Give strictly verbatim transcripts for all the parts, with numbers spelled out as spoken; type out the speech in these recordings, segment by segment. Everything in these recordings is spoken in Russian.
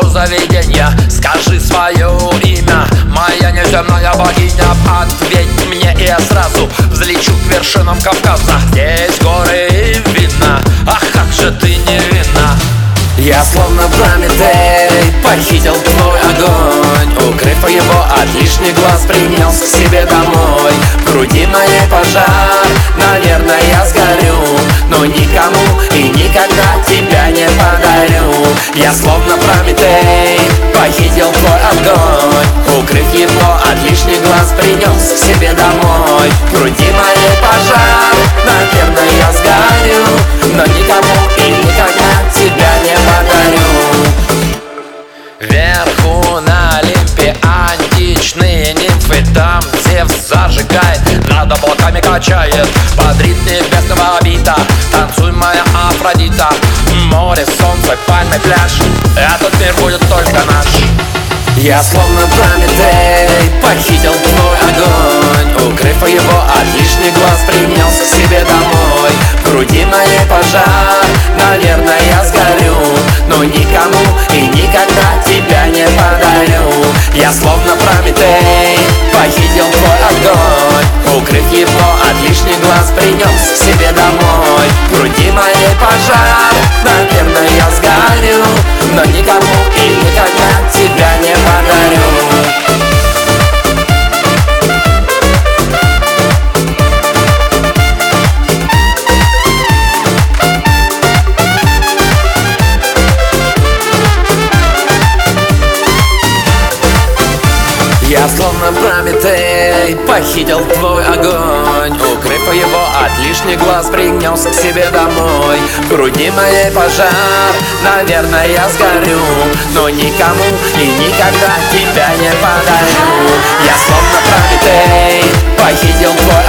что за виденье? Скажи свое имя, моя неземная богиня. Ответь мне, и я сразу взлечу к вершинам Кавказа. Здесь горы и вина, ах, как же ты невинна. Я словно Прометей похитил твой огонь, укрыв его от лишних глаз, принес к себе домой. В груди моей пожар, наверное, я сгорю, но никому и никогда тебя не подарю. Я словно Прометей похитил твой огонь, укрыв его от лишних глаз, принес к себе домой. В груди моей пожар, наверное, я сгорю, но никому и никогда тебя не подарю. Вверху на Олимпе античные нимфы, там Зевс зажигает, над облаками качает. Под ритм небесного бита танцуй, моя Афродита. Море, солнце, пальмы, пляж, этот мир будет только наш. Я словно Прометей похитил твой огонь, укрыв его от лишних глаз, принес к себе домой. В груди моей пожар, наверное, я сгорю, но никому и никогда тебя не подарю. Я словно Прометей похитил твой огонь, укрыв его от лишних глаз, принес к себе домой. В груди моей пожар, наверное, я сгорю, но никому и никогда тебя не подарю. Я словно Прометей похитил твой огонь, укрыв его от лишних глаз, принес к себе домой. В груди моей пожар, наверное, я сгорю, но никому и никогда тебя не подарю. Я словно Прометей похитил твой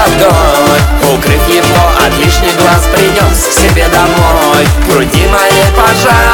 огонь, укрыв его от лишних глаз, принес к себе домой. В груди моей пожар,